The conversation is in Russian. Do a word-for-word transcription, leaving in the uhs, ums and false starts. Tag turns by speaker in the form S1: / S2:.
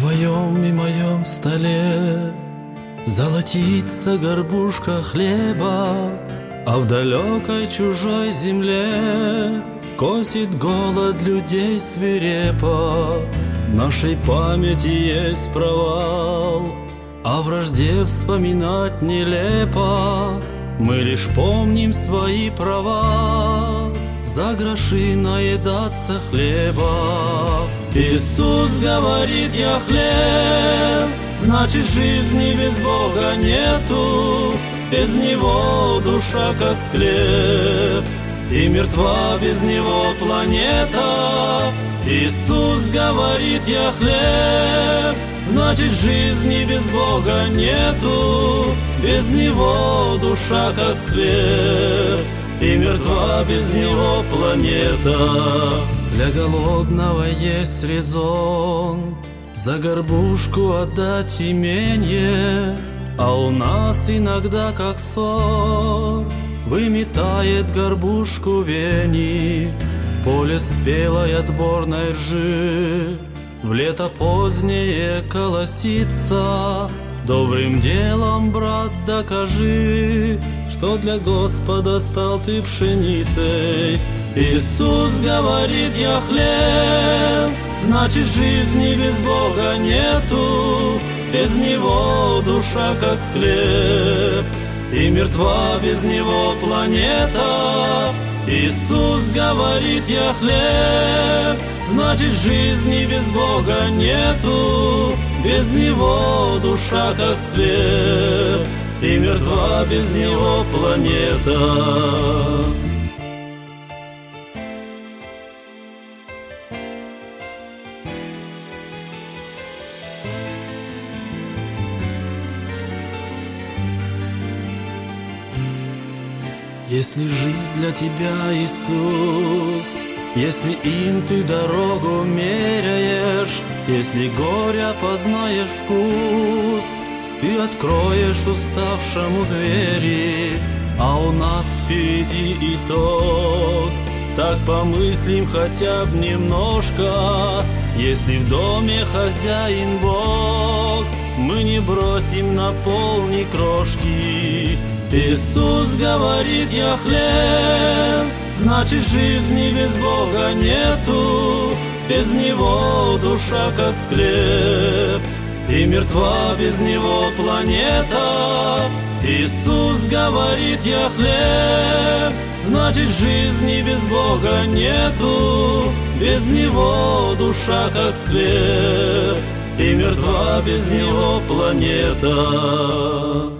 S1: твоем и моем столе золотится горбушка хлеба, а в далекой чужой земле косит голод людей свирепо. В нашей памяти есть провал, о вражде вспоминать нелепо. Мы лишь помним свои права, за гроши наедаться хлеба. Иисус говорит: я хлеб, значит жизни без Бога нету. Без Него душа как склеп, и мертва без Него планета. Иисус говорит: я хлеб, значит жизни без Бога нету. Без Него душа как склеп, и мертва без Него планета. Для голодного есть резон за горбушку отдать именье, а у нас иногда как ссор выметает горбушку вени. Поле спелой отборной ржи в лето позднее колосится. Добрым делом, брат, докажи, что для Господа стал ты пшеницей. Иисус говорит: я хлеб, значит жизни без Бога нету. Без Него душа как склеп, и мертва без Него планета. Иисус говорит: я хлеб, значит жизни без Бога нету. Без Него душа как склеп, и мертва без Него планета. Если жизнь для тебя, Иисус, если им ты дорогу меряешь, если горя познаешь вкус, ты откроешь уставшему двери, а у нас впереди итог. Так помыслим хотя бы немножко, если в доме хозяин Бог, мы не бросим на пол ни крошки. Иисус говорит: я хлеб, значит жизни без Бога нету. Без Него душа как склеп, и мертва без Него планета. Иисус говорит: я хлеб, значит жизни без Бога нету. Без Него душа как склеп, и мертва без Него планета.